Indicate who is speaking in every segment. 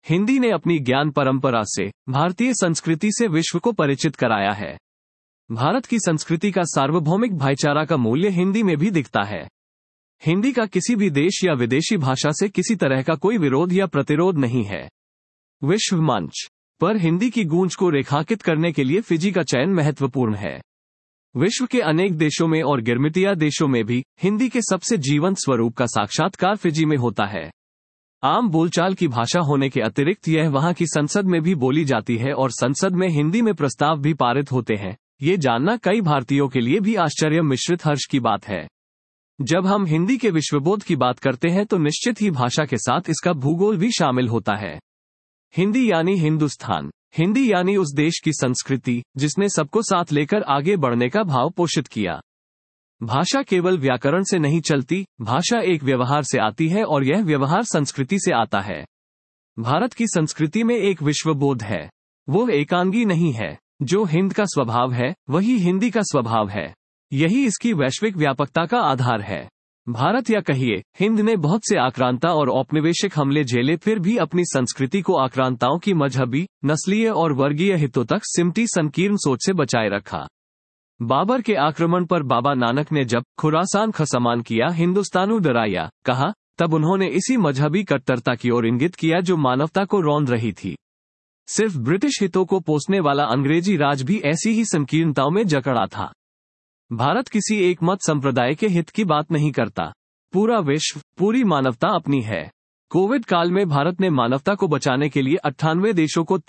Speaker 1: हिंदी ने अपनी ज्ञान परंपरा से भारतीय संस्कृति से विश्व को परिचित कराया है। भारत की संस्कृति का सार्वभौमिक भाईचारा का मूल्य हिंदी में भी दिखता है। हिंदी का किसी भी देश या विदेशी भाषा से किसी तरह का कोई विरोध या प्रतिरोध नहीं है। विश्व मंच पर हिंदी की गूंज को रेखांकित करने के लिए फिजी का चयन महत्वपूर्ण है। विश्व के अनेक देशों में और गिरमिटिया देशों में भी हिंदी के सबसे जीवंत स्वरूप का साक्षात्कार फिजी में होता है। आम बोलचाल की भाषा होने के अतिरिक्त यह वहां की संसद में भी बोली जाती है और संसद में हिंदी में प्रस्ताव भी पारित होते हैं। ये जानना कई भारतीयों के लिए भी आश्चर्य मिश्रित हर्ष की बात है। जब हम हिंदी के विश्वबोध की बात करते हैं तो निश्चित ही भाषा के साथ इसका भूगोल भी शामिल होता है। हिंदी यानी हिंदुस्तान, हिंदी यानी उस देश की संस्कृति जिसने सबको साथ लेकर आगे बढ़ने का भाव पोषित किया। भाषा केवल व्याकरण से नहीं चलती, भाषा एक व्यवहार से आती है और यह व्यवहार संस्कृति से आता है। भारत की संस्कृति में एक विश्वबोध है। वो एकांगी नहीं है। जो हिंद का स्वभाव है वही हिंदी का स्वभाव है। यही इसकी वैश्विक व्यापकता का आधार है। भारत या कहिए हिंद ने बहुत से आक्रांता और औपनिवेशिक हमले झेले, फिर भी अपनी संस्कृति को आक्रांताओं की मजहबी, नस्लीय और वर्गीय हितों तक सिमटी संकीर्ण सोच से बचाए रखा। बाबर के आक्रमण पर बाबा नानक ने जब खुरासान खसमान किया, हिंदुस्तानू डराया कहा, तब उन्होंने इसी मजहबी कट्टरता की ओर इंगित किया जो मानवता को रौंद रही थी। सिर्फ ब्रिटिश हितों को पोसने वाला अंग्रेजी राज भी ऐसी ही संकीर्णताओं में जकड़ा था। भारत किसी एक मत संप्रदाय के हित की बात नहीं करता। पूरा विश्व, पूरी मानवता अपनी है। कोविड काल में भारत ने मानवता को बचाने के लिए 98 देशों को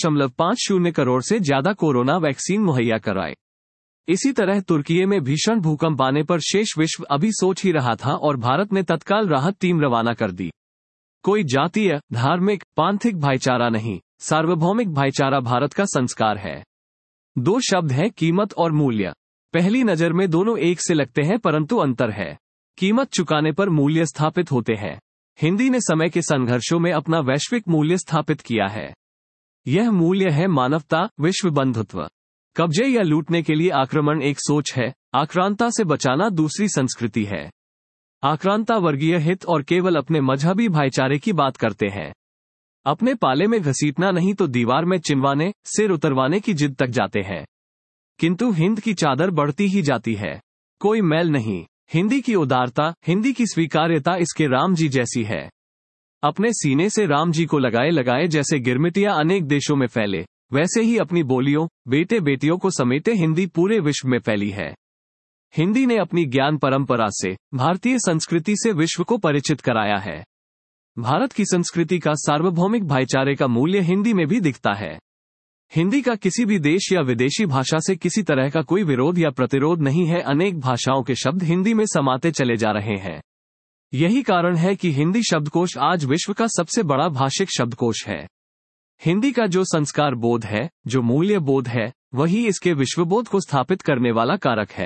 Speaker 1: 23.50 करोड़ से ज्यादा कोरोना वैक्सीन मुहैया कराए। इसी तरह तुर्की में भीषण भूकंप आने पर शेष विश्व अभी सोच ही रहा था और भारत ने तत्काल राहत टीम रवाना कर दी। कोई जातीय, धार्मिक, पांथिक भाईचारा नहीं, सार्वभौमिक भाईचारा भारत का संस्कार है। दो शब्द हैं, कीमत और मूल्य। पहली नजर में दोनों एक से लगते हैं, परंतु अंतर है। कीमत चुकाने पर मूल्य स्थापित होते हैं। हिंदी ने समय के संघर्षों में अपना वैश्विक मूल्य स्थापित किया है। यह मूल्य है मानवता, विश्व बंधुत्व। कब्जे या लूटने के लिए आक्रमण एक सोच है, आक्रांता से बचाना दूसरी संस्कृति है। आक्रांता वर्गीय हित और केवल अपने मजहबी भाईचारे की बात करते हैं। अपने पाले में घसीटना नहीं तो दीवार में चिनवाने, सिर उतरवाने की जिद तक जाते हैं। किंतु हिंद की चादर बढ़ती ही जाती है। कोई मैल नहीं। हिंदी की उदारता, हिंदी की स्वीकार्यता इसके राम जी जैसी है। अपने सीने से राम जी को लगाए लगाए जैसे गिरमिटिया अनेक देशों में फैले, वैसे ही अपनी बोलियों, बेटे बेटियों को समेटे हिंदी पूरे विश्व में फैली है। हिंदी ने अपनी ज्ञान परंपरा से भारतीय संस्कृति से विश्व को परिचित कराया है। भारत की संस्कृति का सार्वभौमिक भाईचारे का मूल्य हिंदी में भी दिखता है। हिंदी का किसी भी देश या विदेशी भाषा से किसी तरह का कोई विरोध या प्रतिरोध नहीं है। अनेक भाषाओं के शब्द हिंदी में समाते चले जा रहे हैं। यही कारण है कि हिंदी शब्दकोश आज विश्व का सबसे बड़ा भाषिक शब्दकोश है। हिंदी का जो संस्कार बोध है, जो मूल्य बोध है, वही इसके विश्वबोध को स्थापित करने वाला कारक है।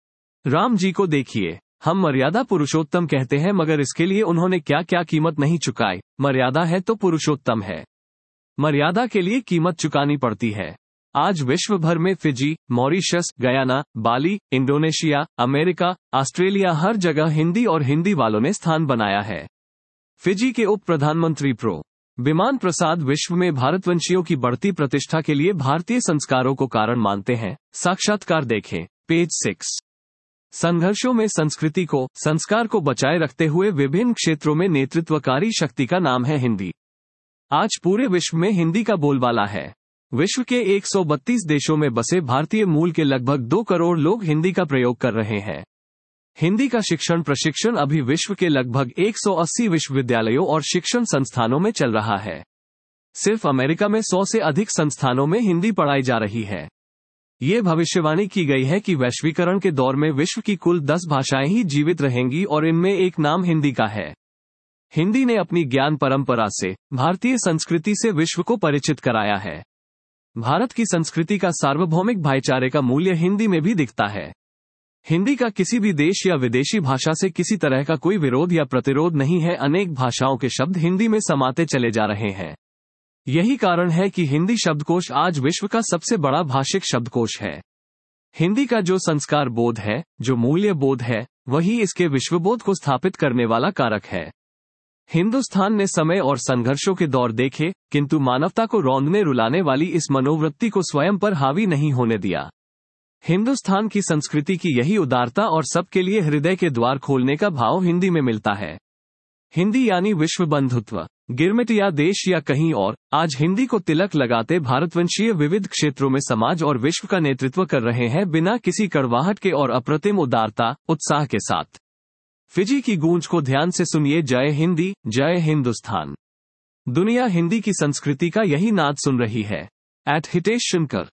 Speaker 1: राम जी को देखिए, हम मर्यादा पुरुषोत्तम कहते हैं, मगर इसके लिए उन्होंने क्या क्या कीमत नहीं चुकाई। मर्यादा है तो पुरुषोत्तम है। मर्यादा के लिए कीमत चुकानी पड़ती है। आज विश्व भर में Fiji, Mauritius, Guyana, Bali, Indonesia, America, Australia, हर जगह हिंदी और हिंदी वालों ने स्थान बनाया है। फिजी के उप प्रधानमंत्री प्रो विमान प्रसाद विश्व में भारतवंशियों की बढ़ती प्रतिष्ठा के लिए भारतीय संस्कारों को कारण मानते हैं। साक्षात्कार देखें, पेज 6। संघर्षों में संस्कृति को, संस्कार को बचाए रखते हुए विभिन्न क्षेत्रों में नेतृत्वकारी शक्ति का नाम है हिंदी। आज पूरे विश्व में हिंदी का बोलबाला है। विश्व के 132 देशों में बसे भारतीय मूल के लगभग 2 करोड़ लोग हिंदी का प्रयोग कर रहे हैं। हिंदी का शिक्षण प्रशिक्षण अभी विश्व के लगभग 180 विश्वविद्यालयों और शिक्षण संस्थानों में चल रहा है। सिर्फ अमेरिका में 100 से अधिक संस्थानों में हिंदी पढ़ाई जा रही है। ये भविष्यवाणी की गई है कि वैश्वीकरण के दौर में विश्व की कुल 10 भाषाएं ही जीवित रहेंगी और इनमें एक नाम हिंदी का है। हिंदी ने अपनी ज्ञान परंपरा से भारतीय संस्कृति से विश्व को परिचित कराया है। भारत की संस्कृति का सार्वभौमिक भाईचारे का मूल्य हिंदी में भी दिखता है। हिंदी का किसी भी देश या विदेशी भाषा से किसी तरह का कोई विरोध या प्रतिरोध नहीं है। अनेक भाषाओं के शब्द हिंदी में समाते चले जा रहे हैं। यही कारण है कि हिंदी शब्दकोश आज विश्व का सबसे बड़ा भाषिक शब्दकोश है। हिंदी का जो संस्कार बोध है, जो मूल्य बोध है, वही इसके विश्वबोध को स्थापित करने वाला कारक है। हिंदुस्तान ने समय और संघर्षों के दौर देखे, किंतु मानवता को रौंदने रुलाने वाली इस मनोवृत्ति को स्वयं पर हावी नहीं होने दिया। हिंदुस्तान की संस्कृति की यही उदारता और सबके लिए हृदय के द्वार खोलने का भाव हिंदी में मिलता है। हिंदी यानी विश्व बंधुत्व। गिरमिट या देश या कहीं और, आज हिंदी को तिलक लगाते भारतवंशीय विविध क्षेत्रों में समाज और विश्व का नेतृत्व कर रहे हैं, बिना किसी कड़वाहट के और अप्रतिम उदारता, उत्साह के साथ। फिजी की गूंज को ध्यान से सुनिए, जय हिंदी, जय हिंदुस्तान। दुनिया हिंदी की संस्कृति का यही नाद सुन रही है। @हितेश शुनकर।